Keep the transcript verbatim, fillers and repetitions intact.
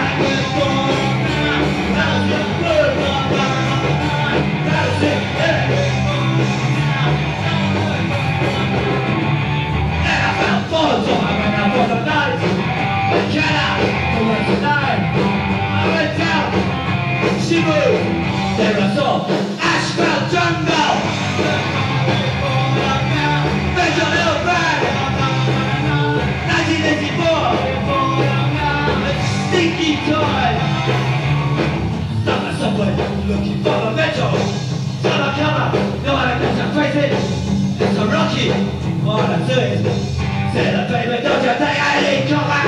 There I saw asphalt jungle. Major Little Bag. nineteen eighty-four. Stinky toy. Stop the subway, looking for the metro. Tell the cover, no one can crazy. It's a Rocky, all I'm doing. Say the baby, don't you think I need cover?